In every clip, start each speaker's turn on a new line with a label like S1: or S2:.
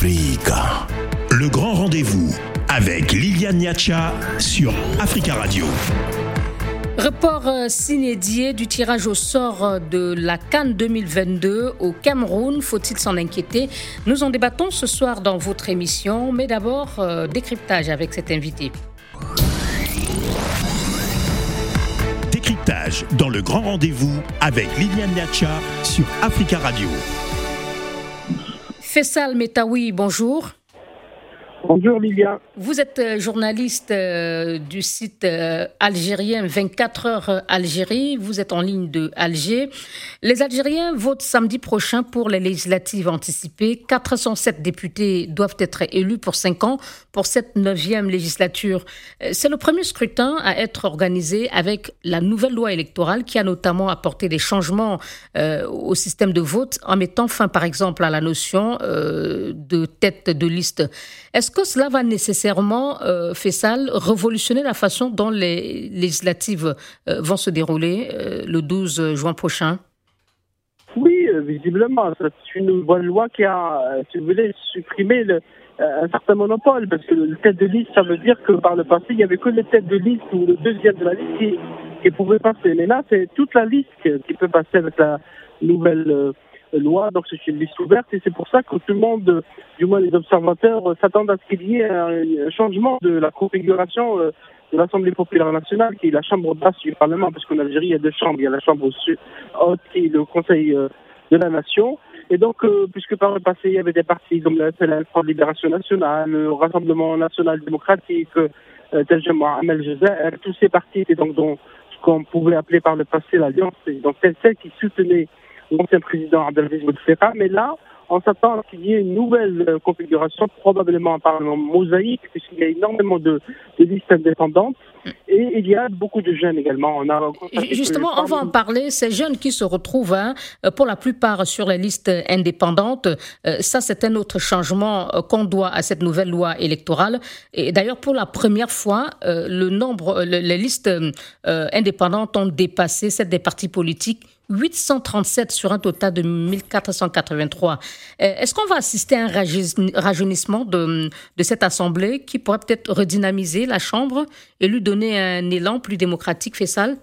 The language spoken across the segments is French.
S1: Africa. Le grand rendez-vous avec Liliane Niacha sur Africa Radio.
S2: Report s'inédié du tirage au sort de la CAN 2022 au Cameroun. Faut-il s'en inquiéter? Nous en débattons ce soir dans votre émission, mais d'abord, décryptage avec cet invité.
S1: Décryptage dans le grand rendez-vous avec Liliane Niacha sur Africa Radio.
S2: Faisal Metaoui, bonjour.
S3: Bonjour Lilia.
S2: Vous êtes journaliste du site algérien 24 heures Algérie. Vous êtes en ligne de Alger. Les Algériens votent samedi prochain pour les législatives anticipées. 407 députés doivent être élus pour 5 ans pour cette 9e législature. C'est le premier scrutin à être organisé avec la nouvelle loi électorale qui a notamment apporté des changements au système de vote en mettant fin par exemple à la notion de tête de liste. Est-ce que cela va nécessairement, Faisal, révolutionner la façon dont les législatives vont se dérouler le 12 juin prochain?
S3: Oui, visiblement. C'est une bonne loi qui a, si vous voulez, supprimé un certain monopole. Parce que le tête de liste, ça veut dire que par le passé, il n'y avait que le tête de liste ou le deuxième de la liste qui pouvait passer. Mais là, c'est toute la liste qui peut passer avec la nouvelle loi, donc c'est une liste ouverte et c'est pour ça que tout le monde, du moins les observateurs, s'attendent à ce qu'il y ait un changement de la configuration de l'Assemblée populaire nationale, qui est la chambre basse du Parlement, parce qu'en Algérie il y a deux chambres, il y a la chambre haute qui est le Conseil de la Nation. Et donc, puisque par le passé il y avait des partis comme le FLN, Front de Libération Nationale, le Rassemblement National Démocratique, tel que Mohamed Jazer, tous ces partis étaient donc dans ce qu'on pouvait appeler par le passé l'Alliance, donc celle qui soutenait l'ancien président Abdelaziz Bouteflika, mais là, on s'attend à ce qu'il y ait une nouvelle configuration, probablement un parlement mosaïque, puisqu'il y a énormément de listes indépendantes, et il y a beaucoup de jeunes également.
S2: Justement, on va en parler, ces jeunes qui se retrouvent pour la plupart sur les listes indépendantes, ça c'est un autre changement qu'on doit à cette nouvelle loi électorale. Et d'ailleurs, pour la première fois, les listes indépendantes ont dépassé celles des partis politiques, 837 sur un total de 1483. Est-ce qu'on va assister à un rajeunissement de cette Assemblée qui pourrait peut-être redynamiser la Chambre et lui donner un élan plus démocratique, Faisal?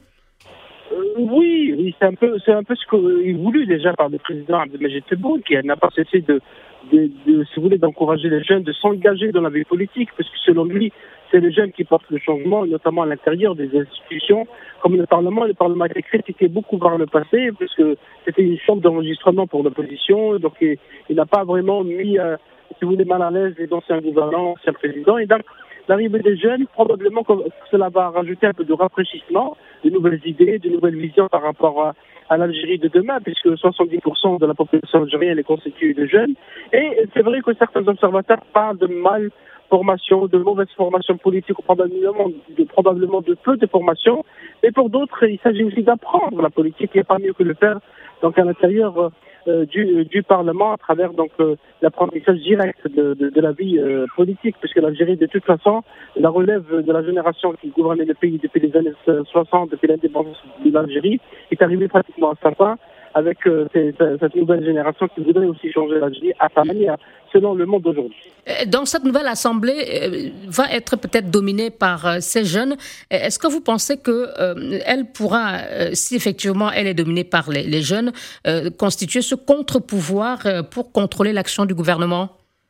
S3: Oui, c'est un peu ce qu'il voulu déjà par le président Abdelmadjid Tebboune, qui n'a pas cessé si vous voulez, d'encourager les jeunes de s'engager dans la vie politique, parce que selon lui, c'est les jeunes qui portent le changement, notamment à l'intérieur des institutions, comme le Parlement. Le Parlement a été critiqué beaucoup par le passé, parce que c'était une chambre d'enregistrement pour l'opposition, donc il n'a pas vraiment mis, si vous voulez, mal à l'aise les anciens gouvernants, anciens présidents, et donc l'arrivée des jeunes, probablement que cela va rajouter un peu de rafraîchissement, de nouvelles idées, de nouvelles visions par rapport à l'Algérie de demain, puisque 70% de la population algérienne est constituée de jeunes. Et c'est vrai que certains observateurs parlent de malformation, de mauvaise formation politique, ou probablement de peu de formation. Mais pour d'autres, il s'agit aussi d'apprendre la politique, il n'y a pas mieux que le faire donc à l'intérieur du Parlement, à travers donc l'apprentissage direct de la vie politique, puisque l'Algérie, de toute façon, la relève de la génération qui gouvernait le pays depuis les années 60, depuis l'indépendance de l'Algérie, est arrivée pratiquement à sa fin, avec cette nouvelle génération qui voudrait aussi changer l'Algérie à sa manière, selon le monde d'aujourd'hui.
S2: Donc cette nouvelle Assemblée va être peut-être dominée par ces jeunes. Est-ce que vous pensez qu'elle pourra, si effectivement elle est dominée par les jeunes, constituer ce contre-pouvoir pour contrôler l'action du gouvernement?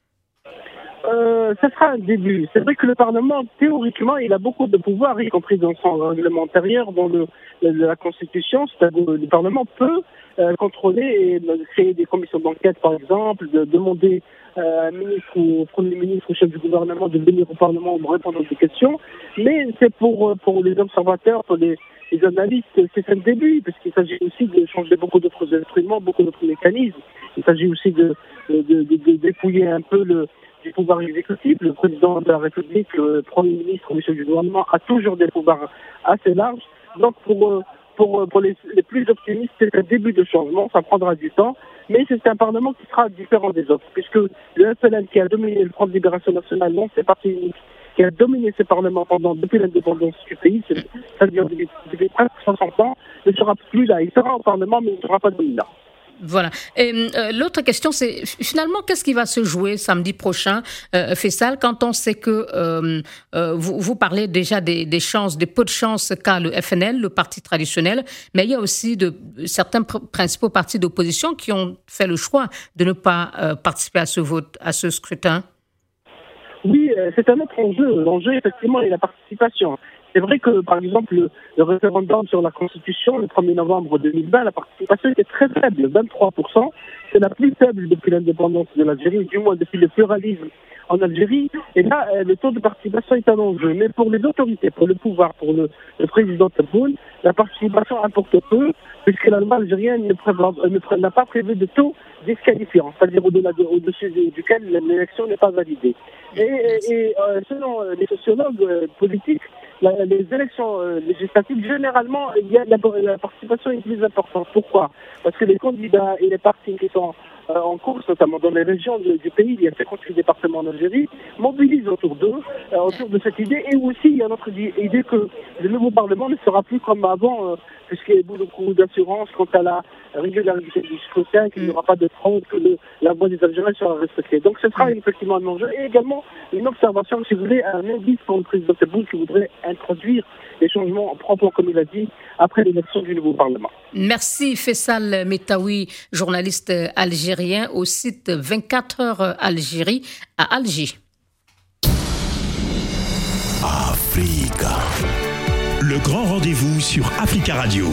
S3: Ce sera un début. C'est vrai que le Parlement, théoriquement, il a beaucoup de pouvoirs, y compris dans son règlement intérieur, dans la Constitution. C'est-à-dire que le Parlement peut contrôler et créer des commissions d'enquête, par exemple, de demander à un ministre ou au Premier ministre ou au chef du gouvernement de venir au Parlement pour répondre à des questions. Mais c'est pour les observateurs, pour les analystes, c'est un début, parce qu'il s'agit aussi de changer beaucoup d'autres instruments, beaucoup d'autres mécanismes. Il s'agit aussi de dépouiller un peu du pouvoir exécutif. Le président de la République, le Premier ministre, le chef du gouvernement a toujours des pouvoirs assez larges. Donc pour les plus optimistes, c'est un début de changement, ça prendra du temps, mais c'est un Parlement qui sera différent des autres, puisque le FLN qui a dominé le Front de Libération Nationale, non, c'est parti unique, qui a dominé ce Parlement depuis l'indépendance du pays, c'est-à-dire depuis presque 60 ans, ne sera plus là. Il sera au Parlement, mais il ne sera pas dominant.
S2: Voilà. Et l'autre question, c'est finalement, qu'est-ce qui va se jouer samedi prochain, Faisal, quand on sait que vous parlez déjà des chances, des peu de chances qu'a le FNL, le parti traditionnel, mais il y a aussi certains principaux partis d'opposition qui ont fait le choix de ne pas participer à ce vote, à ce scrutin.
S3: Oui, c'est un autre enjeu. L'enjeu, effectivement, est la participation. C'est vrai que, par exemple, le référendum sur la Constitution, le 1er novembre 2020, la participation était très faible, 23%. C'est la plus faible depuis l'indépendance de l'Algérie, du moins depuis le pluralisme en Algérie. Et là, le taux de participation est un enjeu. Mais pour les autorités, pour le pouvoir, pour le président Tebboune, la participation importe peu, puisque la loi algérienne n'a pas prévu de taux disqualifiant, c'est-à-dire au-dessus duquel l'élection n'est pas validée. Et selon les sociologues politiques, les élections législatives, généralement, la participation est plus importante. Pourquoi ? Parce que les candidats et les partis qui sont en course, notamment dans les régions du pays, il y a 58 départements en Algérie, mobilisent autour d'eux, autour de cette idée. Et aussi, il y a notre idée que le nouveau Parlement ne sera plus comme avant, puisqu'il y a beaucoup d'assurance quant à la régularité du scrutin, qu'il n'y aura pas de fraude, que la voix des Algériens sera respectée. Donc ce sera effectivement un enjeu. Et également une observation, si vous voulez, un indice pour le président Tebboune qui voudrait introduire des changements proprement, comme il a dit, après l'élection du nouveau Parlement.
S2: Merci Faisal Metaoui, journaliste algérien au site 24 heures Algérie à Alger.
S1: Africa. Le grand rendez-vous sur Africa Radio.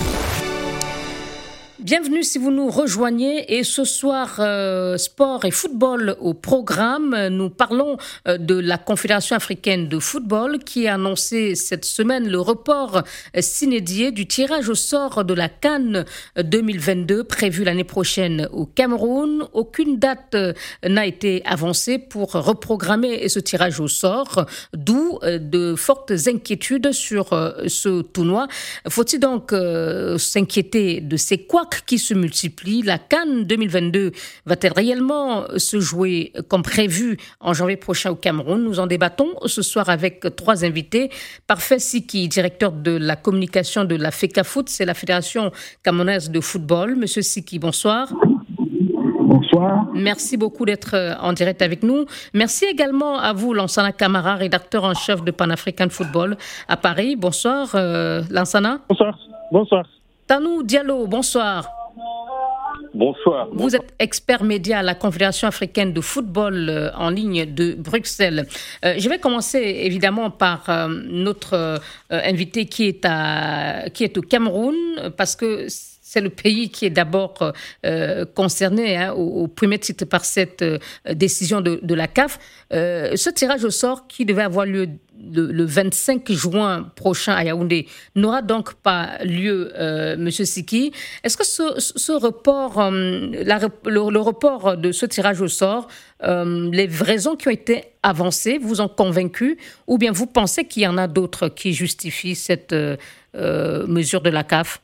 S2: Bienvenue si vous nous rejoignez et ce soir, sport et football au programme. Nous parlons de la Confédération africaine de football qui a annoncé cette semaine le report s'inédié du tirage au sort de la CAN 2022 prévu l'année prochaine au Cameroun. Aucune date n'a été avancée pour reprogrammer ce tirage au sort, d'où de fortes inquiétudes sur ce tournoi. Faut-il donc s'inquiéter de ces couacs qui se multiplient? La CAN 2022 va-t-elle réellement se jouer comme prévu en janvier prochain au Cameroun? Nous en débattons ce soir avec trois invités. Parfait Siki, directeur de la communication de la FECAFOOT, c'est la Fédération camerounaise de football. Monsieur Siki, bonsoir.
S4: Bonsoir.
S2: Merci beaucoup d'être en direct avec nous. Merci également à vous, Lansana Camara, rédacteur en chef de Pan-African Football à Paris. Bonsoir, Lansana.
S3: Bonsoir. Bonsoir.
S2: Tanou Diallo, bonsoir.
S3: Bonsoir.
S2: Vous êtes expert média à la Confédération africaine de football en ligne de Bruxelles. Je vais commencer évidemment par notre invité qui est au Cameroun, parce que c'est le pays qui est d'abord concerné au premier titre par cette décision de la CAF. Ce tirage au sort qui devait avoir lieu le 25 juin prochain à Yaoundé n'aura donc pas lieu, Monsieur Siki. Est-ce que ce report, le report de ce tirage au sort, les raisons qui ont été avancées vous ont convaincu, ou bien vous pensez qu'il y en a d'autres qui justifient cette mesure de la CAF?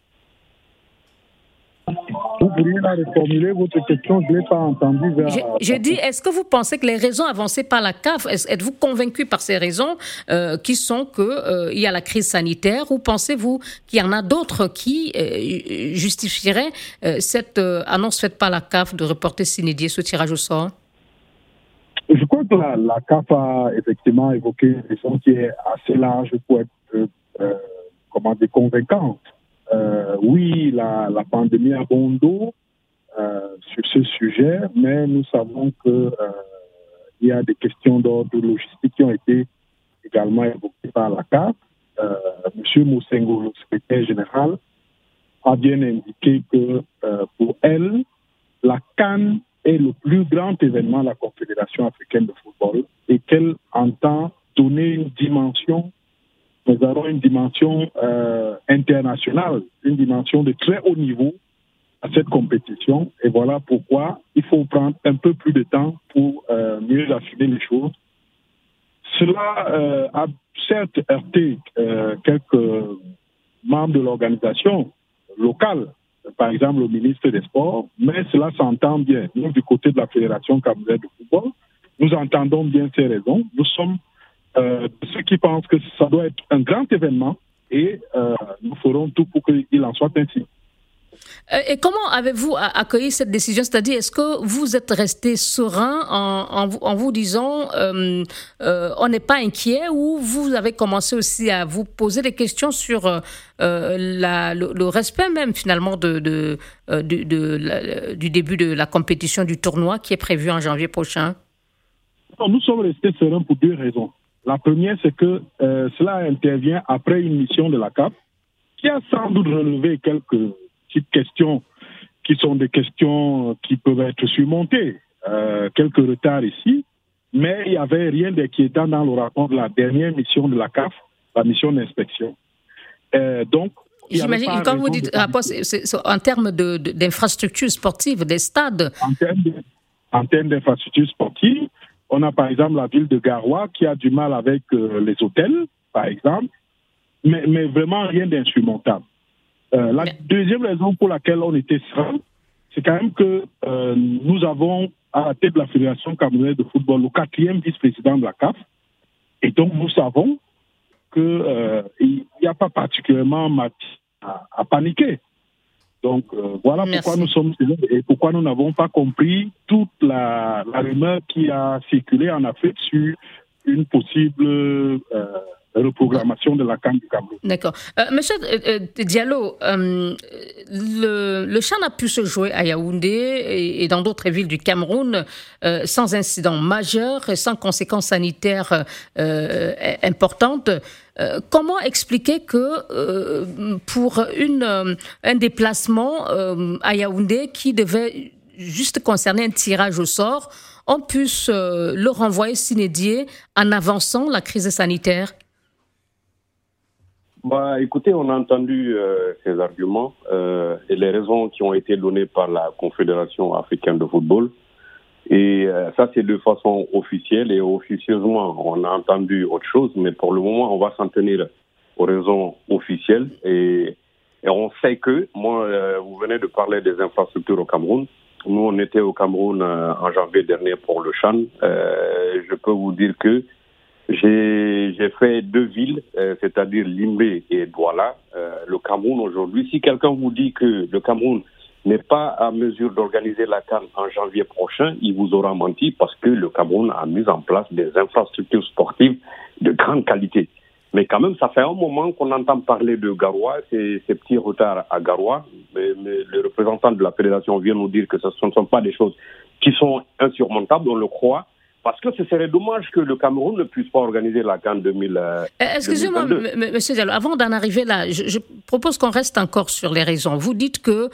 S4: Vous pourriez la reformuler, votre question, je ne l'ai pas entendue.
S2: Je dis, est-ce que vous pensez que les raisons avancées par la CAF, êtes-vous convaincu par ces raisons qui sont qu'il y a la crise sanitaire, ou pensez-vous qu'il y en a d'autres qui justifieraient cette annonce faite par la CAF de reporter s'inédier ce tirage au sort?
S4: Je crois que la CAF a effectivement évoqué une raison qui est assez large pour être convaincante. Oui, la pandémie a bon dos sur ce sujet, mais nous savons qu'il y a des questions d'ordre logistique qui ont été également évoquées par la CAF. Monsieur Moussengo, le secrétaire général, a bien indiqué que pour elle, la CAN est le plus grand événement de la Confédération africaine de football et qu'elle entend donner une dimension. Nous avons une dimension internationale, une dimension de très haut niveau à cette compétition. Et voilà pourquoi il faut prendre un peu plus de temps pour mieux affiner les choses. Cela a certes heurté quelques membres de l'organisation locale, par exemple le ministre des Sports, mais cela s'entend bien. Nous, du côté de la Fédération camerounaise de football, nous entendons bien ces raisons. Nous sommes ceux qui pensent que ça doit être un grand événement et nous ferons tout pour qu'il en soit ainsi.
S2: Et comment avez-vous accueilli cette décision? C'est-à-dire, est-ce que vous êtes resté serein en vous disant on n'est pas inquiet, ou vous avez commencé aussi à vous poser des questions sur le respect même finalement du début de la compétition du tournoi qui est prévu en janvier prochain?
S4: Nous sommes restés sereins pour 2 raisons. La première, c'est que cela intervient après une mission de la CAF qui a sans doute relevé quelques petites questions qui sont des questions qui peuvent être surmontées. Quelques retards ici, mais il n'y avait rien d'inquiétant dans le rapport de la dernière mission de la CAF, la mission d'inspection. Donc,
S2: j'imagine, quand vous dites rapport, c'est en termes d'infrastructures sportives, des stades.
S4: En termes d'infrastructures sportives, on a par exemple la ville de Garoua qui a du mal avec les hôtels, par exemple, mais vraiment rien d'insurmontable. La deuxième raison pour laquelle on était serein, c'est quand même que nous avons à la tête de la Fédération camerounaise de football le 4e vice-président de la CAF, et donc nous savons qu'il n'y a pas particulièrement à paniquer. Donc voilà pourquoi nous sommes sereins et pourquoi nous n'avons pas compris toute la rumeur qui a circulé en Afrique sur une possible reprogrammation de la CAN du Cameroun.
S2: D'accord. Monsieur Diallo, le CHAN a pu se jouer à Yaoundé et dans d'autres villes du Cameroun sans incident majeur et sans conséquences sanitaires importantes. Comment expliquer que pour un déplacement à Yaoundé qui devait juste concerner un tirage au sort, on puisse le renvoyer sine die en avançant la crise sanitaire?
S5: Écoutez, on a entendu ces arguments et les raisons qui ont été données par la Confédération africaine de football. Et ça, c'est de façon officielle et officieusement, on a entendu autre chose. Mais pour le moment, on va s'en tenir aux raisons officielles. Et on sait que, vous venez de parler des infrastructures au Cameroun. Nous, on était au Cameroun en janvier dernier pour le CHAN. Je peux vous dire que j'ai fait 2 villes, c'est-à-dire Limbe et Douala. Le Cameroun aujourd'hui, si quelqu'un vous dit que le Cameroun n'est pas à mesure d'organiser la CAN en janvier prochain, il vous aura menti parce que le Cameroun a mis en place des infrastructures sportives de grande qualité. Mais quand même, ça fait un moment qu'on entend parler de Garoua, ces petits retards à Garoua. Mais le représentant de la fédération vient nous dire que ce ne sont pas des choses qui sont insurmontables, on le croit. Parce que ce serait dommage que le Cameroun ne puisse pas organiser la CAN 2022.
S2: Excusez-moi, monsieur Diallo, avant d'en arriver là, je propose qu'on reste encore sur les raisons. Vous dites que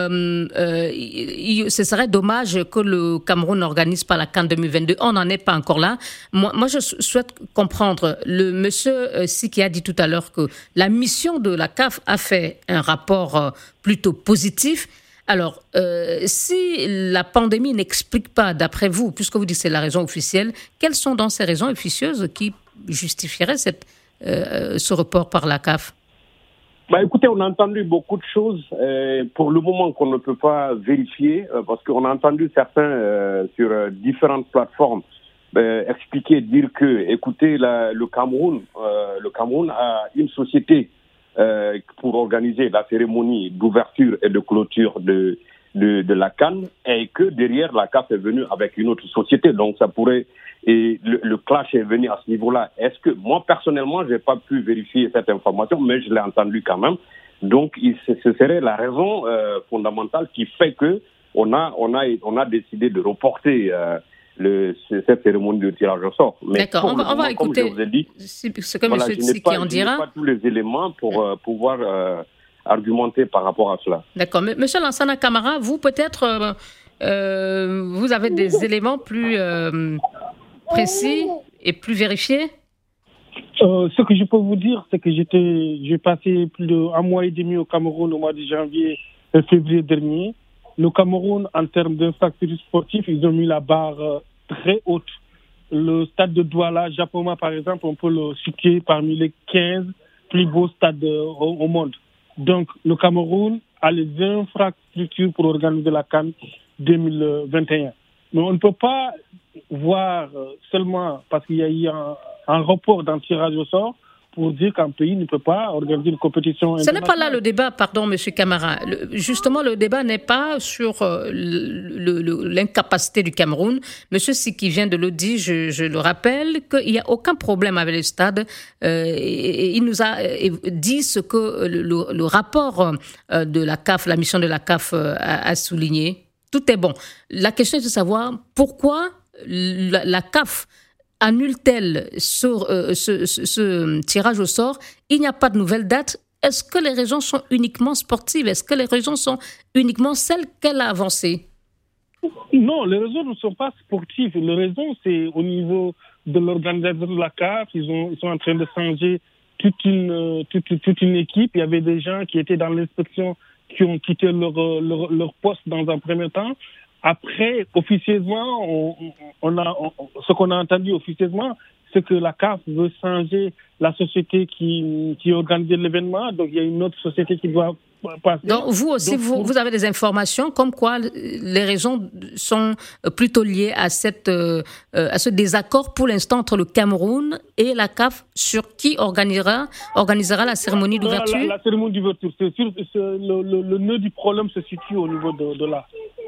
S2: ce serait dommage que le Cameroun n'organise pas la CAN 2022. On n'en est pas encore là. Moi, je souhaite comprendre. Le monsieur qui a dit tout à l'heure que la mission de la CAF a fait un rapport plutôt positif. Alors, si la pandémie n'explique pas, d'après vous, puisque vous dites que c'est la raison officielle, quelles sont donc ces raisons officieuses qui justifieraient ce report par la CAF?
S5: Écoutez, on a entendu beaucoup de choses pour le moment qu'on ne peut pas vérifier, parce qu'on a entendu certains sur différentes plateformes expliquer, dire que, écoutez, le Cameroun a une société pour organiser la cérémonie d'ouverture et de clôture de la CAN, et que derrière la CAF est venue avec une autre société. Donc ça pourrait, et le clash est venu à ce niveau-là. Est-ce que moi personnellement j'ai pas pu vérifier cette information, mais je l'ai entendu quand même. Donc ce serait la raison fondamentale qui fait que on a décidé de reporter cette cérémonie de tirage au sort. Mais
S2: d'accord, on va écouter
S5: je vous ai dit,
S2: ce que M. Tsiki en dira.
S5: Je n'ai pas tous les éléments pour pouvoir argumenter par rapport à cela.
S2: D'accord. Monsieur Lansana Camara, vous peut-être, vous avez des éléments plus précis et plus vérifiés?
S6: Ce que je peux vous dire, c'est que j'ai passé plus d'1 mois et demi au Cameroun au mois de janvier et février dernier. Le Cameroun, en termes d'infrastructures sportives, ils ont mis la barre très haute. Le stade de Douala, Japoma, par exemple, on peut le situer parmi les 15 plus beaux stades au monde. Donc, le Cameroun a les infrastructures pour organiser la CAN 2021. Mais on ne peut pas voir seulement parce qu'il y a eu un report dans le tirage au sort pour dire qu'un pays ne peut pas organiser une compétition
S2: internationale. Ce n'est pas là le débat, pardon, M. Camara. Justement, le débat n'est pas sur l'incapacité du Cameroun. M. Siki vient de le dire, je le rappelle, qu'il n'y a aucun problème avec le stade. Il nous a dit ce que le rapport de la CAF, la mission de la CAF a souligné. Tout est bon. La question est de savoir pourquoi la CAF annule-t-elle ce tirage au sort? Il n'y a pas de nouvelle date. Est-ce que les raisons sont uniquement sportives? Est-ce que les raisons sont uniquement celles qu'elle a avancées?
S6: Non, les raisons ne sont pas sportives. Les raisons, c'est au niveau de l'organisation de la CAF. Ils sont en train de changer toute une équipe. Il y avait des gens qui étaient dans l'inspection qui ont quitté leur poste dans un premier temps. Après, officieusement, ce qu'on a entendu officieusement, c'est que la CAF veut changer la société qui organise l'événement. Donc, il y a une autre société qui doit passer.
S2: Donc, vous aussi, vous avez des informations comme quoi les raisons sont plutôt liées à ce désaccord pour l'instant entre le Cameroun et la CAF sur qui organisera la cérémonie d'ouverture?
S6: La cérémonie d'ouverture, c'est sûr, le nœud du problème se situe au niveau de là.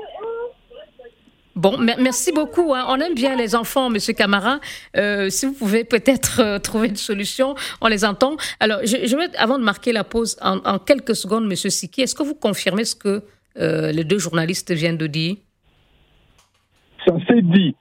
S2: Bon, merci beaucoup. On aime bien les enfants, Monsieur Camara. Si vous pouvez peut-être trouver une solution, on les entend. Alors, je vais, avant de marquer la pause, en quelques secondes, Monsieur Siki, est-ce que vous confirmez ce que les deux journalistes viennent de dire?
S4: Ça s'est dit,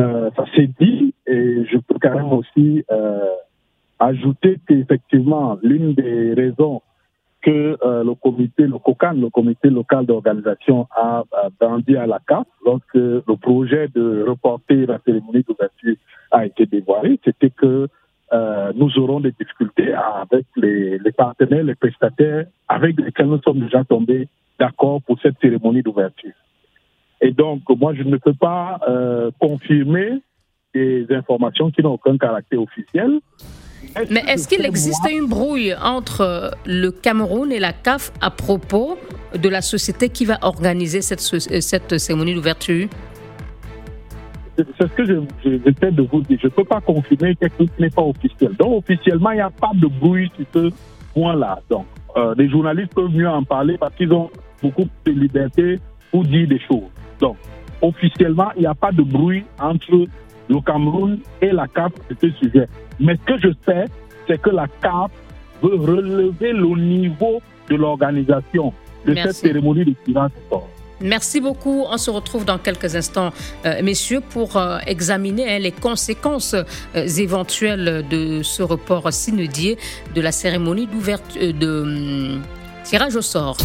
S4: et je peux quand même aussi ajouter qu'effectivement, l'une des raisons que le COCAN, le comité local d'organisation, a brandi à la CAF lorsque le projet de reporter la cérémonie d'ouverture a été dévoilé, c'était que nous aurons des difficultés avec les partenaires, les prestataires avec lesquels nous sommes déjà tombés d'accord pour cette cérémonie d'ouverture. Et donc, moi, je ne peux pas confirmer des informations qui n'ont aucun caractère officiel.
S2: Mais est-ce qu'il existe une brouille entre le Cameroun et la CAF à propos de la société qui va organiser cette cérémonie d'ouverture?
S4: C'est ce que j'essaie de vous dire. Je ne peux pas confirmer quelque chose qui n'est pas officiel. Donc, officiellement, il n'y a pas de brouille sur ce point-là. Donc, les journalistes peuvent mieux en parler parce qu'ils ont beaucoup de liberté pour dire des choses. Donc, officiellement, il n'y a pas de bruit entre le Cameroun et la CAF sur ce sujet. Mais ce que je sais, c'est que la CAF veut relever le niveau de l'organisation de cette cérémonie de tirage au sort.
S2: Merci beaucoup. On se retrouve dans quelques instants, messieurs, pour examiner les conséquences éventuelles de ce report synodier de la cérémonie d'ouverture de tirage au sort.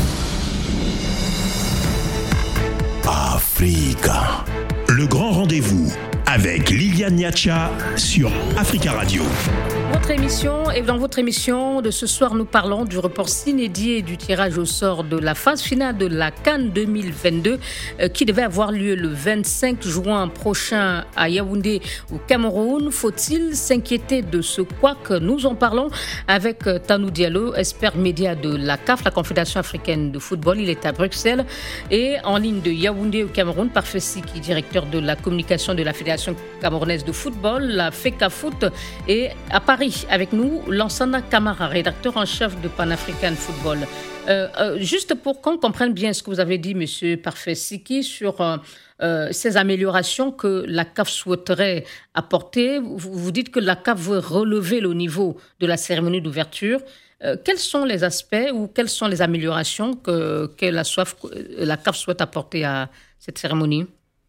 S1: Africa, le grand rendez-vous avec Liliane Niacha sur Africa Radio.
S2: Dans votre émission de ce soir, nous parlons du report inédit et du tirage au sort de la phase finale de la CAN 2022 qui devait avoir lieu le 25 juin prochain à Yaoundé au Cameroun. Faut-il s'inquiéter de ce couac? Nous en parlons avec Tanou Diallo, expert média de la CAF, la Confédération africaine de football. Il est à Bruxelles et en ligne de Yaoundé au Cameroun, Parfait Siki, directeur de la communication de la Fédération camerounaise de football, la FECAFoot, et à Paris avec nous, Lansana Camara, rédacteur en chef de Pan-African Football. Juste pour qu'on comprenne bien ce que vous avez dit, Monsieur Parfait Siki, sur ces améliorations que la CAF souhaiterait apporter. Vous dites que la CAF veut relever le niveau de la cérémonie d'ouverture. Quels sont les aspects ou quelles sont les améliorations que la CAF souhaite apporter à cette cérémonie?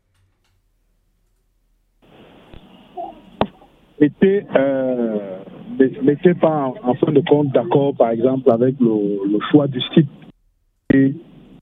S4: N'était pas en fin de compte d'accord, par exemple, avec le choix du site et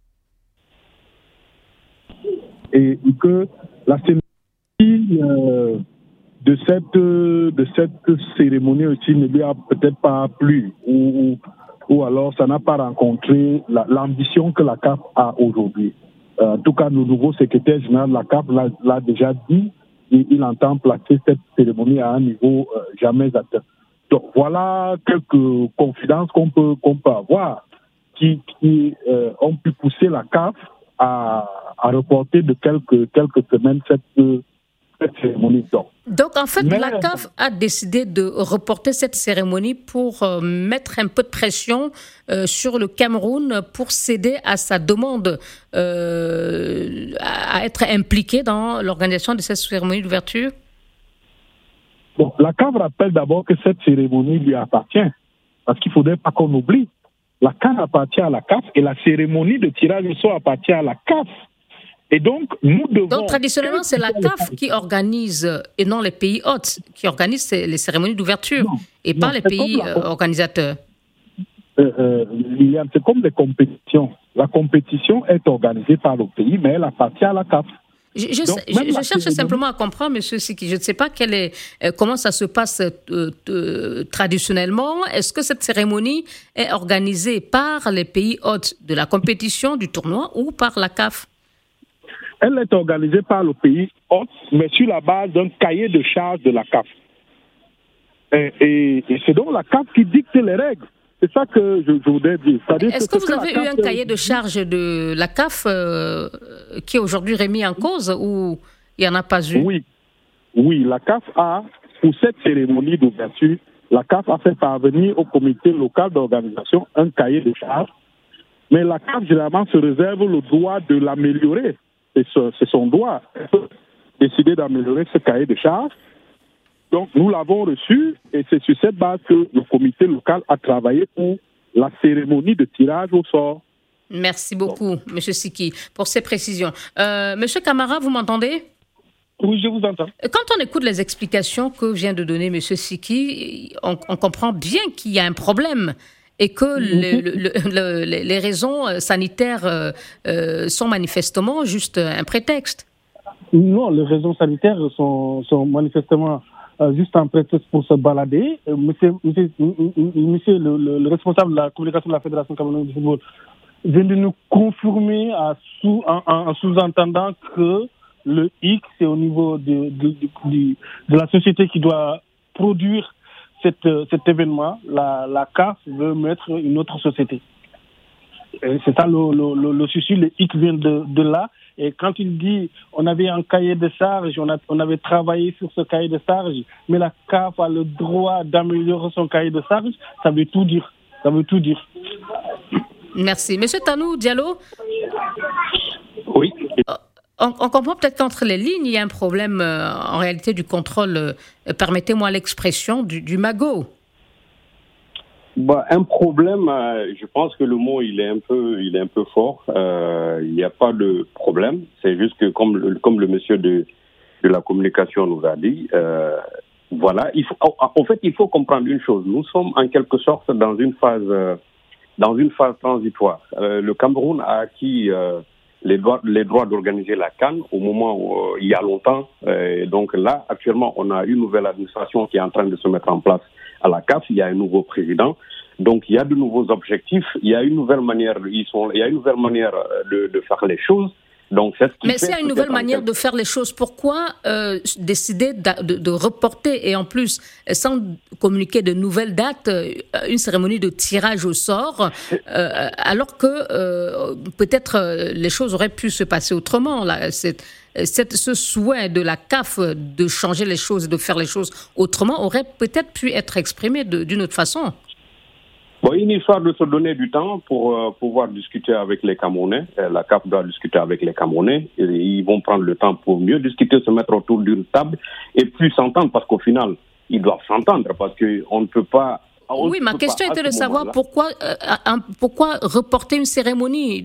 S4: que la cérémonie de cette cérémonie aussi ne lui a peut-être pas plu ou alors ça n'a pas rencontré l'ambition que la CAF a aujourd'hui. En tout cas, le nouveau secrétaire général de la CAF l'a déjà dit. Et il entend placer cette cérémonie à un niveau jamais atteint. Donc voilà quelques confidences qu'on peut avoir qui ont pu pousser la CAF à reporter de quelques semaines cette cérémonie d'or.
S2: Donc, en fait, la CAF a décidé de reporter cette cérémonie pour mettre un peu de pression sur le Cameroun pour céder à sa demande à être impliqué dans l'organisation de cette cérémonie d'ouverture.
S4: Bon, la CAF rappelle d'abord que cette cérémonie lui appartient, parce qu'il ne faudrait pas qu'on oublie. La CAN appartient à la CAF et la cérémonie de tirage au sort appartient à la CAF. Et donc, nous devons...
S2: Donc, traditionnellement, c'est la CAF qui organise, et non les pays hôtes, qui organisent les cérémonies d'ouverture, et pas les pays organisateurs.
S4: C'est comme les compétitions. La compétition est organisée par le pays, mais elle appartient à la CAF.
S2: Je cherche simplement à comprendre, M. Siki. Je ne sais pas comment ça se passe traditionnellement. Est-ce que cette cérémonie est organisée par les pays hôtes de la compétition, du tournoi, ou par la CAF?
S4: Elle est organisée par le pays hôte, mais sur la base d'un cahier de charges de la CAF. Et c'est donc la CAF qui dicte les règles. C'est ça que je voudrais dire.
S2: Est-ce que vous avez eu un cahier de charges de la CAF qui est aujourd'hui remis en cause ou il n'y en a pas eu?
S4: Oui, la CAF a, pour cette cérémonie d'ouverture, la CAF a fait parvenir au comité local d'organisation un cahier de charges, mais la CAF généralement se réserve le droit de l'améliorer. C'est son droit. Elle peut décider d'améliorer ce cahier de charges. Donc, nous l'avons reçu et c'est sur cette base que le comité local a travaillé pour la cérémonie de tirage au sort.
S2: Merci beaucoup, M. Siki, pour ces précisions. M. Camara, vous m'entendez?
S6: Oui, je vous entends.
S2: Quand on écoute les explications que vient de donner M. Siki, on comprend bien qu'il y a un problème et que les raisons sanitaires sont manifestement juste un prétexte.
S6: Non, les raisons sanitaires sont manifestement juste un prétexte pour se balader. Monsieur le responsable de la communication de la Fédération camerounaise de football vient de nous confirmer en sous-entendant que le X, c'est au niveau de la société qui doit produire cet événement. La CAF veut mettre une autre société. Et c'est ça le souci, le X vient de là. Et quand il dit on avait un cahier de charges, on avait travaillé sur ce cahier de charges, mais la CAF a le droit d'améliorer son cahier de charges, ça veut tout dire.
S2: Merci. Monsieur Tanou Diallo?
S5: Oui.
S2: On comprend peut-être qu'entre les lignes, il y a un problème en réalité du contrôle, permettez-moi l'expression, du magot.
S5: Un problème, je pense que le mot il est un peu fort. Il n'y a pas de problème. C'est juste que comme le monsieur de la communication nous a dit, voilà. Il faut comprendre une chose. Nous sommes en quelque sorte dans une phase transitoire. Le Cameroun a acquis les droits d'organiser la CAN au moment où, il y a longtemps. Donc là, actuellement, on a une nouvelle administration qui est en train de se mettre en place à la CAF. Il y a un nouveau président. Donc il y a de nouveaux objectifs. Il y a une nouvelle manière. De faire les choses. Donc,
S2: mais s'il y a une nouvelle manière de faire les choses, pourquoi décider de reporter et en plus, sans communiquer de nouvelles dates, une cérémonie de tirage au sort, alors que peut-être les choses auraient pu se passer autrement là, ce souhait de la CAF de changer les choses, de faire les choses autrement, aurait peut-être pu être exprimé d'une autre façon.
S5: Une histoire de se donner du temps pour pouvoir discuter avec les Camerounais. La CAF doit discuter avec les Camerounais. Et ils vont prendre le temps pour mieux discuter, se mettre autour d'une table et plus s'entendre parce qu'au final, ils doivent s'entendre parce qu'on ne peut pas...
S2: Oui, ma question était de savoir pourquoi reporter une cérémonie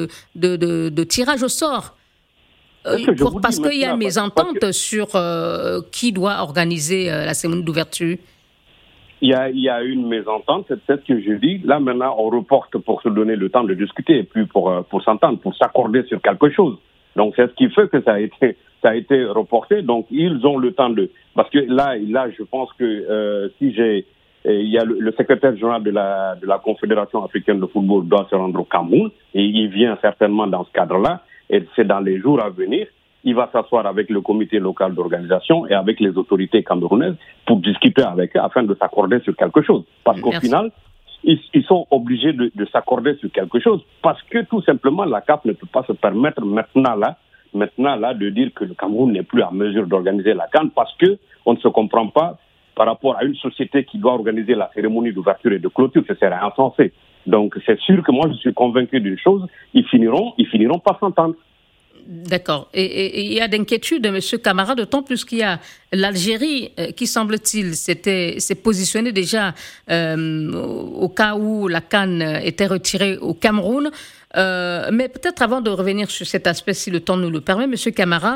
S2: de tirage au sort parce qu'il y a une mésentente sur qui doit organiser la cérémonie d'ouverture.
S5: Il y a une mésentente, c'est ce que je dis. Là, maintenant, on reporte pour se donner le temps de discuter et puis pour s'entendre, pour s'accorder sur quelque chose. Donc, c'est ce qui fait que ça a été reporté. Donc, ils ont le temps de... Parce que là je pense que il y a le secrétaire général de la Confédération africaine de football doit se rendre au Cameroun et il vient certainement dans ce cadre-là et c'est dans les jours à venir. Il va s'asseoir avec le comité local d'organisation et avec les autorités camerounaises pour discuter avec eux afin de s'accorder sur quelque chose. Parce qu'au final, ils sont obligés de s'accorder sur quelque chose parce que tout simplement, la CAF ne peut pas se permettre maintenant là maintenant là de dire que le Cameroun n'est plus en mesure d'organiser la CAN parce qu'on ne se comprend pas par rapport à une société qui doit organiser la cérémonie d'ouverture et de clôture, ce serait insensé. Donc c'est sûr que moi je suis convaincu d'une chose, ils finiront par s'entendre.
S2: D'accord. Et il y a d'inquiétude, M. Camara, d'autant plus qu'il y a l'Algérie qui, semble-t-il, s'est positionnée déjà au cas où la CAN était retirée au Cameroun. Mais peut-être avant de revenir sur cet aspect, si le temps nous le permet, M. Camara,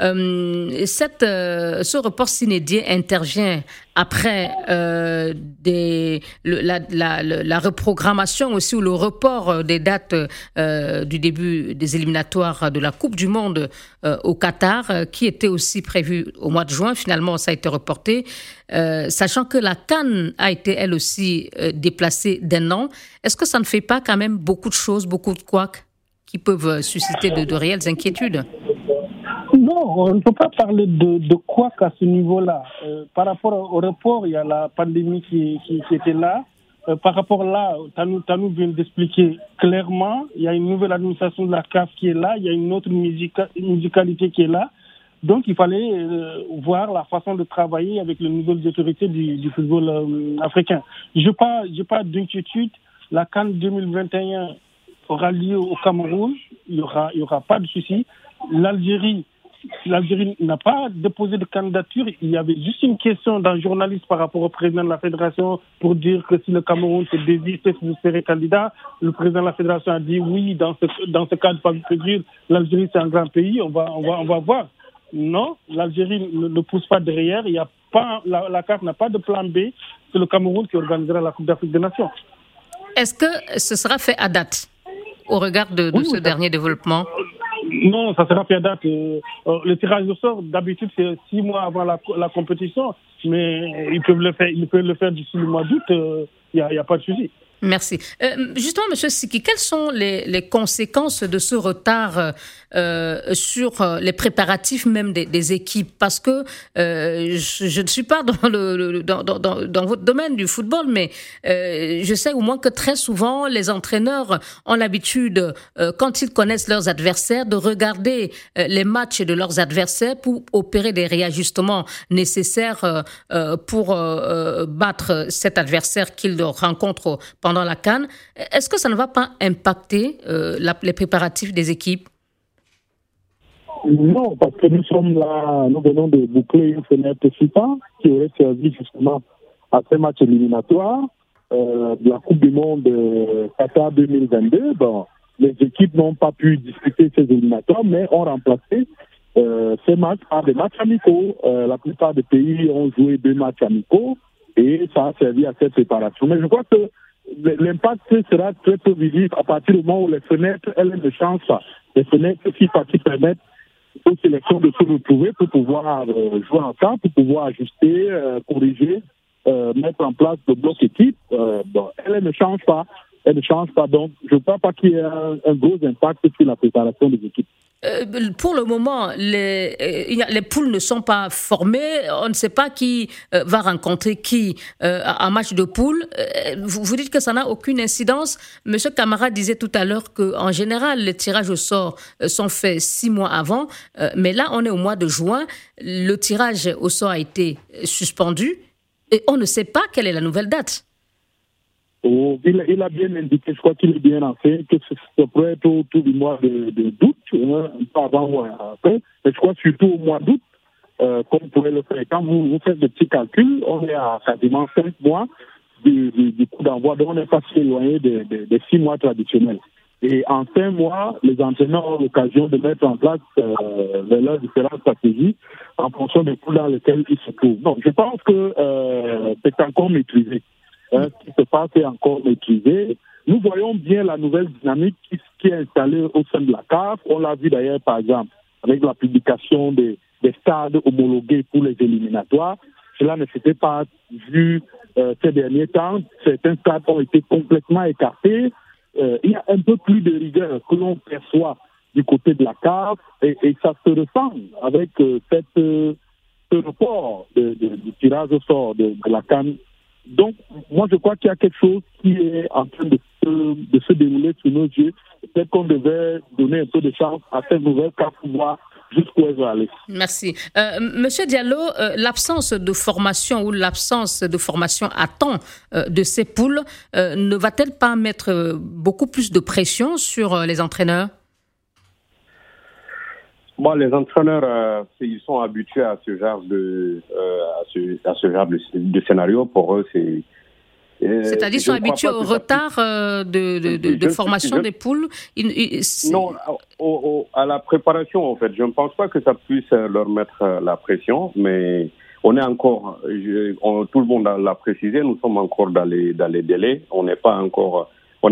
S2: ce report sine-die intervient après la reprogrammation aussi ou le report des dates du début des éliminatoires de la Coupe du Monde au Qatar, qui était aussi prévu au mois de juin. Finalement, ça a été reporté, sachant que la CAN a été, elle aussi, déplacée d'un an. Est-ce que ça ne fait pas quand même beaucoup de choses, beaucoup de couacs qui peuvent susciter de réelles inquiétudes?
S6: Non, on ne peut pas parler de couac à ce niveau-là. Par rapport au report, il y a la pandémie qui était là. Par rapport là, Tanou vient d'expliquer clairement, il y a une nouvelle administration de la CAF qui est là, il y a une autre musicalité qui est là. Donc, il fallait voir la façon de travailler avec les nouvelles autorités du football africain. Je n'ai pas d'inquiétude. La CAN 2021 aura lieu au Cameroun. Il y aura pas de souci. L'Algérie n'a pas déposé de candidature. Il y avait juste une question d'un journaliste par rapport au président de la fédération pour dire que si le Cameroun se désiste, vous serez candidat. Le président de la fédération a dit oui, dans ce cas de figure, l'Algérie c'est un grand pays, on va voir. Non, l'Algérie ne pousse pas derrière. Il y a pas, la CAF n'a pas de plan B. C'est le Cameroun qui organisera la Coupe d'Afrique des Nations. Est-ce que ce sera fait à date au regard de ce dernier développement? Non, ça sera fait à date. Le tirage au sort, d'habitude, c'est 6 mois avant la compétition, mais ils peuvent le faire d'ici le mois d'août. Il n'y a pas de souci. Merci. Justement, M. Siki, quelles sont les conséquences de ce retard sur les préparatifs même des équipes? Parce que je ne suis pas dans votre domaine du football, mais je sais au moins que très souvent, les entraîneurs ont l'habitude, quand ils connaissent leurs adversaires, de regarder les matchs de leurs adversaires pour opérer des réajustements nécessaires pour battre cet adversaire qu'ils rencontrent pendant la CAN. Est-ce que ça ne va pas impacter les préparatifs des équipes?
S4: Non, parce que nous venons de boucler une fenêtre FIFA qui aurait servi justement à ces matchs éliminatoires de la Coupe du Monde Qatar 2022. Bon, les équipes n'ont pas pu disputer ces éliminatoires, mais ont remplacé ces matchs par des matchs amicaux. La plupart des pays ont joué 2 matchs amicaux et ça a servi à cette préparation. Mais je crois que l'impact sera très peu visible à partir du moment où les fenêtres, elles ne changent pas. Les fenêtres FIFA qui permettent aux sélections de se retrouver pour pouvoir jouer ensemble, pour pouvoir ajuster, corriger, mettre en place le bloc équipe, elles ne changent pas. Elles ne changent pas. Donc, je ne crois pas qu'il y ait un gros impact sur la préparation des équipes.
S2: Pour le moment, les poules ne sont pas formées. On ne sait pas qui va rencontrer qui en match de poule. Vous dites que ça n'a aucune incidence. Monsieur Camara disait tout à l'heure qu'en général, les tirages au sort sont faits 6 mois avant. Mais là, on est au mois de juin. Le tirage au sort a été suspendu et on ne sait pas quelle est la nouvelle date.
S4: Oh, il a bien indiqué, je crois qu'il est bien renseigné, que ça pourrait être autour du mois d'août, pas avant ou après, mais je crois surtout au mois d'août, qu'on pourrait le faire. Quand vous faites des petits calculs, on est à quasiment 5 mois du coup d'envoi, donc on n'est pas si éloigné des 6 mois traditionnels. Et en 5 mois, les entraîneurs ont l'occasion de mettre en place leurs différentes stratégies en fonction des poules dans lesquelles ils se trouvent. Donc, je pense que c'est encore maîtrisé. Ce qui se passe est encore maîtrisé. Nous voyons bien la nouvelle dynamique qui est installée au sein de la CAF. On l'a vu d'ailleurs, par exemple, avec la publication des stades homologués pour les éliminatoires. Cela ne s'était pas vu ces derniers temps. Certains stades ont été complètement écartés. Il y a un peu plus de rigueur que l'on perçoit du côté de la CAF et ça se ressent avec ce report du tirage au sort de la CAN. Donc, moi, je crois qu'il y a quelque chose qui est en train de se dérouler sous nos yeux, peut-être qu'on devait donner un peu de chance à cette nouvelle CAF pour voir jusqu'où elle va aller.
S2: Merci. Monsieur Diallo, l'absence de formation ou l'absence de formation à temps de ces poules ne va-t-elle pas mettre beaucoup plus de pression sur les entraîneurs?
S5: Bon, les entraîneurs, ils sont habitués à ce genre de scénario. Pour eux,
S2: c'est-à-dire qu'ils sont habitués au retard de formation des poules.
S5: Non, à la préparation, en fait. Je ne pense pas que ça puisse leur mettre la pression, mais on est encore, tout le monde l'a précisé, nous sommes encore dans les délais. On est encore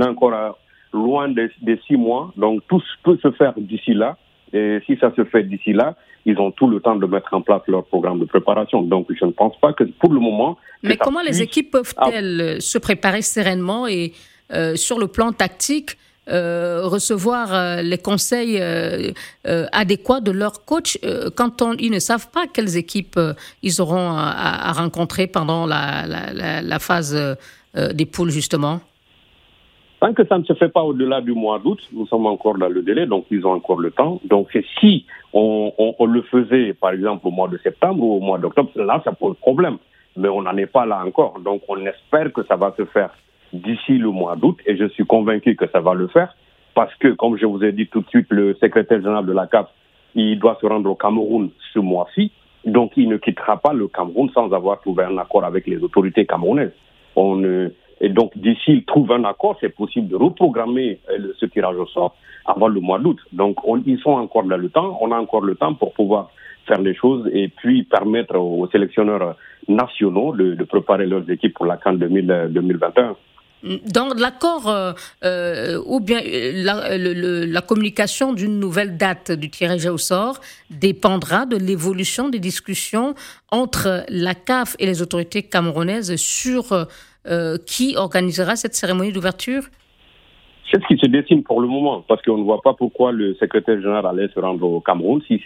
S5: loin des 6 mois, donc tout peut se faire d'ici là. Et si ça se fait d'ici là, ils ont tout le temps de mettre en place leur programme de préparation. Donc, je ne pense pas que pour le moment...
S2: Mais comment les équipes peuvent-elles se préparer sereinement et sur le plan tactique, recevoir les conseils adéquats de leur coach quand ils ne savent pas quelles équipes ils auront à rencontrer pendant la phase des poules, justement?
S5: Tant que ça ne se fait pas au-delà du mois d'août, nous sommes encore dans le délai, donc ils ont encore le temps. Donc si on le faisait, par exemple, au mois de septembre ou au mois d'octobre, là, ça pose problème. Mais on n'en est pas là encore. Donc on espère que ça va se faire d'ici le mois d'août, et je suis convaincu que ça va le faire, parce que, comme je vous ai dit tout de suite, le secrétaire général de la CAF, il doit se rendre au Cameroun ce mois-ci, donc il ne quittera pas le Cameroun sans avoir trouvé un accord avec les autorités camerounaises. Et donc, d'ici il trouve un accord, c'est possible de reprogrammer ce tirage au sort avant le mois d'août. Donc, ils sont encore dans le temps. On a encore le temps pour pouvoir faire les choses et puis permettre aux sélectionneurs nationaux de préparer leurs équipes pour la CAN 2021.
S2: Dans l'accord ou bien la communication d'une nouvelle date du tirage au sort dépendra de l'évolution des discussions entre la CAF et les autorités camerounaises sur qui organisera cette cérémonie d'ouverture?
S5: C'est ce qui se dessine pour le moment, parce qu'on ne voit pas pourquoi le secrétaire général allait se rendre au Cameroun si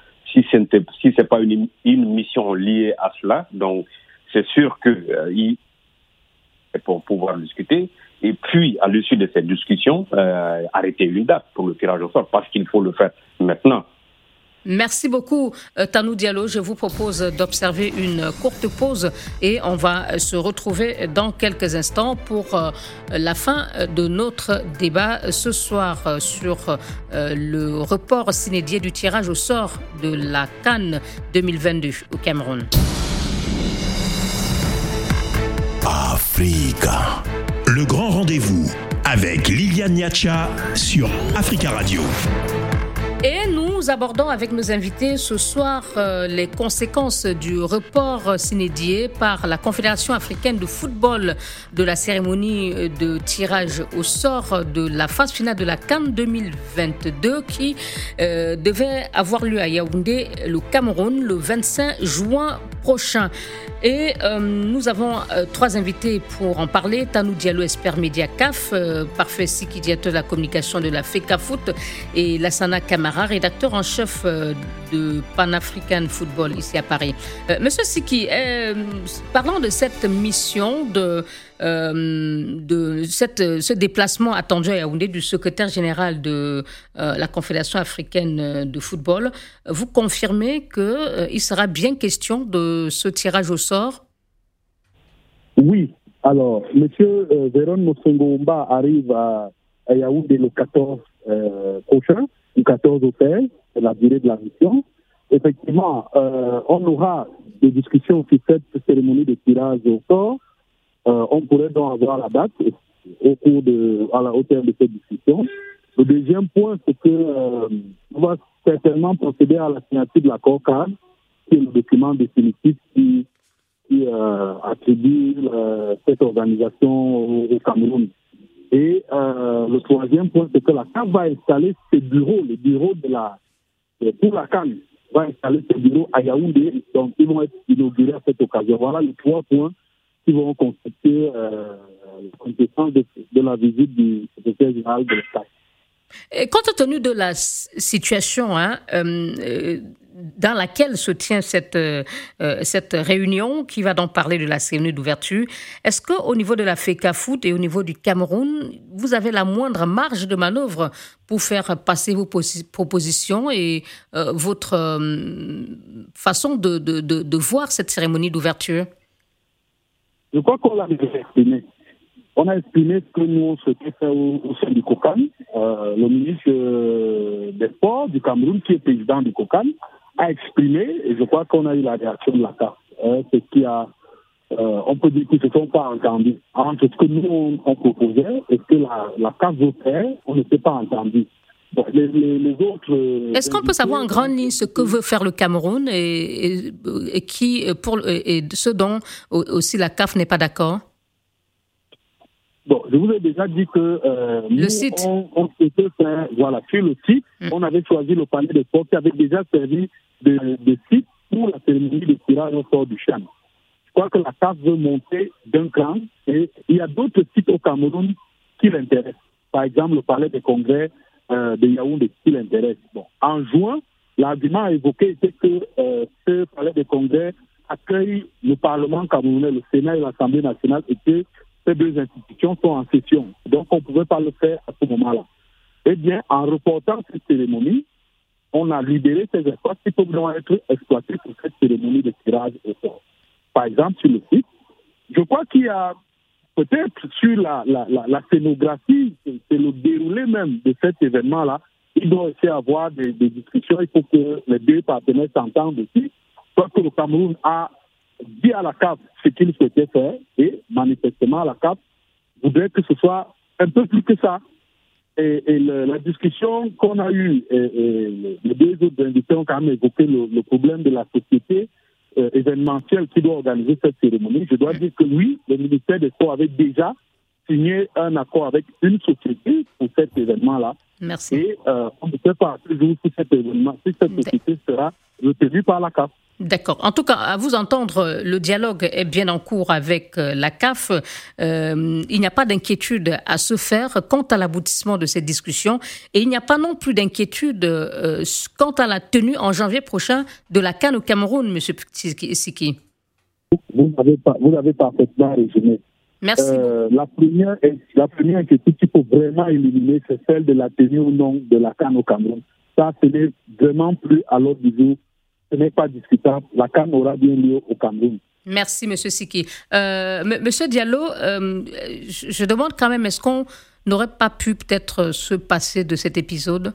S5: c'est pas une mission liée à cela. Donc c'est sûr que pour pouvoir discuter, et puis à l'issue de cette discussion, arrêter une date pour le tirage au sort, parce qu'il faut le faire maintenant.
S2: Merci beaucoup, Tanou Diallo. Je vous propose d'observer une courte pause et on va se retrouver dans quelques instants pour la fin de notre débat ce soir sur le report sine-die du tirage au sort de la CAN 2022 au Cameroun.
S1: Africa, le grand rendez-vous avec Liliane Niacha sur Africa Radio.
S2: Et nous abordons avec nos invités ce soir les conséquences du report sine-die par la Confédération africaine de football de la cérémonie de tirage au sort de la phase finale de la CAN 2022 qui devait avoir lieu à Yaoundé, le Cameroun, le 25 juin prochain. Et nous avons 3 invités pour en parler. Tanou Diallo, expert média CAF, Parfait Siki, directeur de la communication de la FECAFoot, et Lassana Camara, rédacteur en chef de Pan-African Football ici à Paris. Monsieur Siki, parlons de cette mission, de ce déplacement attendu à Yaoundé du secrétaire général de la Confédération africaine de football. Vous confirmez qu'il sera bien question de ce tirage au sort?
S4: Oui. Alors, M. Véron Mosongomba arrive à Yaoundé le 14 prochain, le 14 au 16, c'est la durée de la mission. Effectivement, on aura des discussions sur cette cérémonie de tirage au sort. On pourrait donc avoir la date à la hauteur de cette discussion. Le deuxième point, c'est que on va certainement procéder à la signature de l'accord cadre, qui est le document définitif qui attribue cette organisation au Cameroun. Et le troisième point, c'est que la CAF va installer ses bureaux, le bureau pour la CAN va installer ses bureaux à Yaoundé, donc ils vont être inaugurés à cette occasion. Voilà les 3 points qui vont constituer la compétence de la visite du secrétaire général de l'État.
S2: Et compte tenu de la situation dans laquelle se tient cette réunion qui va donc parler de la cérémonie d'ouverture. Est-ce qu'au niveau de la FECAFOOT et au niveau du Cameroun, vous avez la moindre marge de manœuvre pour faire passer vos propositions et votre façon de voir cette cérémonie d'ouverture?
S4: Je crois qu'on l'a déjà exprimé. On a exprimé ce que nous souhaitions faire au sein du COCAN. Le ministre des Sports du Cameroun, qui est président du COCAN, a exprimé, et je crois qu'on a eu la réaction de la CAF. C'est ce qui a, on peut dire qu'ils ne se sont pas entendus. Entre ce que nous on proposait et ce que la CAF veut faire, on ne s'est pas entendus. Bon, les autres.
S2: Est-ce qu'on peut savoir en grande ligne ce que veut faire le Cameroun et ce dont aussi la CAF n'est pas d'accord?
S4: Bon, je vous ai déjà dit que on souhaitait faire, voilà, sur le site, on avait choisi le palais des sports qui avait déjà servi de site pour la cérémonie de tirage au sort du CHAN. Je crois que la CAF veut monter d'un cran et il y a d'autres sites au Cameroun qui l'intéressent. Par exemple, le palais des congrès de Yaoundé qui l'intéresse. Bon, en juin, l'argument évoqué était que ce palais des congrès accueille le Parlement camerounais, le Sénat et l'Assemblée nationale, et que ces deux institutions sont en session. Donc, on ne pouvait pas le faire à ce moment-là. Eh bien, en reportant cette cérémonie, on a libéré ces espaces qui peuvent être exploités pour cette cérémonie de tirage au sort. Par exemple, sur le site, je crois qu'il y a peut-être sur la scénographie, c'est le déroulé même de cet événement-là, il doit aussi avoir des discussions. Il faut que les deux partenaires s'entendent aussi. Soit que le Cameroun a dit à la CAF ce qu'il souhaitait faire et manifestement la CAF voudrait que ce soit un peu plus que ça. Et la discussion qu'on a eue, les deux autres invités ont quand même évoqué le problème de la société événementielle qui doit organiser cette cérémonie. Je dois dire que oui, le ministère des Sports avait déjà signé un accord avec une société pour cet événement-là.
S2: Merci.
S4: Et on ne sait pas toujours si cet événement, si cette société sera retenue par la CAF.
S2: D'accord. En tout cas, à vous entendre, le dialogue est bien en cours avec la CAF. Il n'y a pas d'inquiétude à se faire quant à l'aboutissement de cette discussion et il n'y a pas non plus d'inquiétude quant à la tenue en janvier prochain de la CAN au Cameroun, M. Siki.
S4: Vous avez parfaitement résumé.
S2: Merci.
S4: La première inquiétude qu'il faut vraiment éliminer, c'est celle de la tenue ou non de la CAN au Cameroun. Ça, ce n'est vraiment plus à l'ordre du jour. Ce n'est pas discutable. La CAN aura bien lieu au Cameroun.
S2: Merci, M. Siki. Monsieur Diallo, je demande quand même, est-ce qu'on n'aurait pas pu peut-être se passer de cet épisode?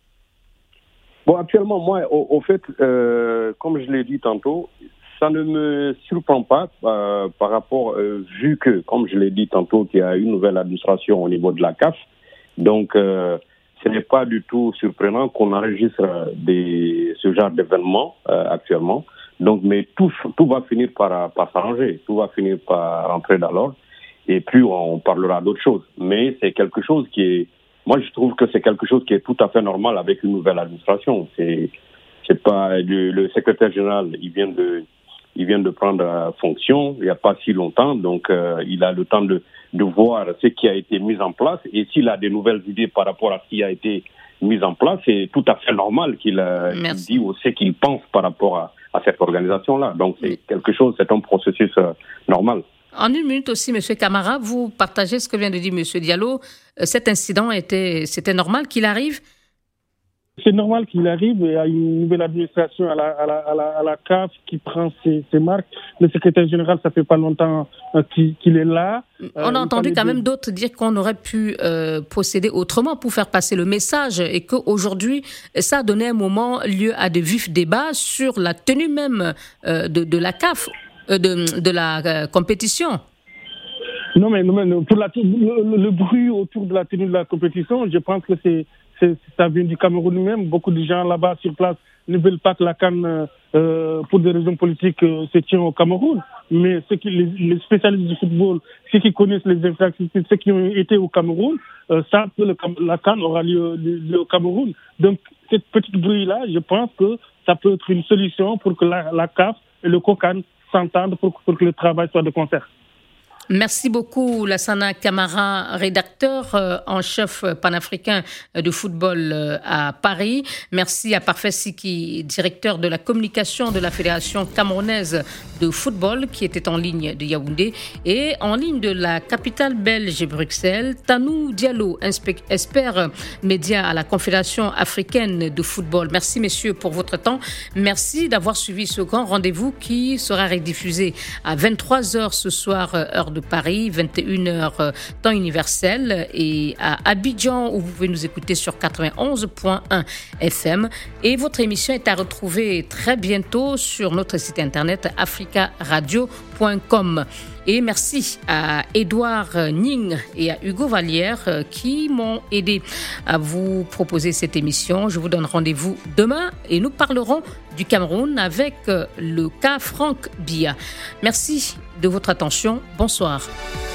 S5: Bon, actuellement, moi, au fait, comme je l'ai dit tantôt, ça ne me surprend pas par rapport, vu que, comme je l'ai dit tantôt, qu'il y a une nouvelle administration au niveau de la CAF. Donc, ce n'est pas du tout surprenant qu'on enregistre ce genre d'événements actuellement. Donc, mais tout va finir par s'arranger, tout va finir par rentrer dans l'ordre. Et puis, on parlera d'autres choses. Mais c'est quelque chose qui est... Moi, je trouve que c'est quelque chose qui est tout à fait normal avec une nouvelle administration. C'est pas... Le secrétaire général, il vient de prendre fonction il n'y a pas si longtemps. Donc, il a le temps de voir ce qui a été mis en place. Et s'il a des nouvelles idées par rapport à ce qui a été mis en place, c'est tout à fait normal qu'il dit ou ce qu'il pense par rapport à cette organisation-là. Donc, c'est un processus normal.
S2: En une minute aussi, M. Camara, vous partagez ce que vient de dire M. Diallo. Cet incident, c'était normal qu'il arrive?
S6: C'est normal qu'il arrive. Il y a une nouvelle administration à la CAF qui prend ses marques. Le secrétaire général, ça fait pas longtemps qu'il est là.
S2: On a entendu quand même d'autres dire qu'on aurait pu procéder autrement pour faire passer le message et qu'aujourd'hui, ça a donné un moment lieu à de vifs débats sur la tenue même de la CAF, de la compétition.
S6: Non, mais pour le bruit autour de la tenue de la compétition, je pense que ça vient du Cameroun lui-même. Beaucoup de gens là-bas sur place ne veulent pas que la CAN, pour des raisons politiques, se tienne au Cameroun. Mais les spécialistes du football, ceux qui connaissent les infrastructures, ceux qui ont été au Cameroun, savent que la CAN aura lieu au Cameroun. Donc, cette petite bruit-là, je pense que ça peut être une solution pour que la CAF et le COCAN s'entendent pour que le travail soit de concert.
S2: Merci beaucoup, Lassana Camara, rédacteur en chef panafricain de football à Paris. Merci à Parfait Siki, directeur de la communication de la Fédération camerounaise de football, qui était en ligne de Yaoundé, et en ligne de la capitale belge Bruxelles, Tanou Diallo, expert média à la Confédération africaine de football. Merci, messieurs, pour votre temps. Merci d'avoir suivi ce grand rendez-vous qui sera rediffusé à 23h ce soir, heure de Paris, 21h temps universel, et à Abidjan où vous pouvez nous écouter sur 91.1 FM. Et votre émission est à retrouver très bientôt sur notre site internet africaradio.com. Et merci à Édouard Ning et à Hugo Vallière qui m'ont aidé à vous proposer cette émission. Je vous donne rendez-vous demain et nous parlerons du Cameroun avec le cas Franck Biya. Merci de votre attention. Bonsoir.